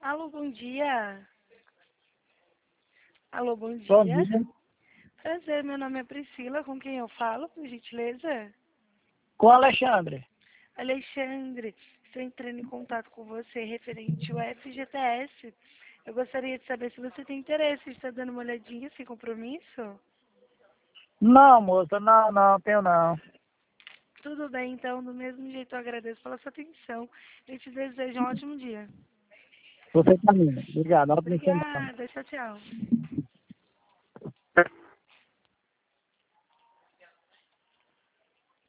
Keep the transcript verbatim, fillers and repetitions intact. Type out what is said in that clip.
Alô, bom dia. Alô, bom Bom dia. dia. Prazer, meu nome é Priscila, com quem eu falo, por gentileza? Com o Alexandre. Alexandre, estou entrando em contato com você referente ao F G T S. Eu gostaria de saber se você tem interesse, está dando uma olhadinha sem compromisso? Não, moça, não, não, tenho não. Tudo bem, então, do mesmo jeito eu agradeço pela sua atenção e te desejo um ótimo dia. Você também. Obrigado. Ótima semana. Obrigada, tchau, tchau.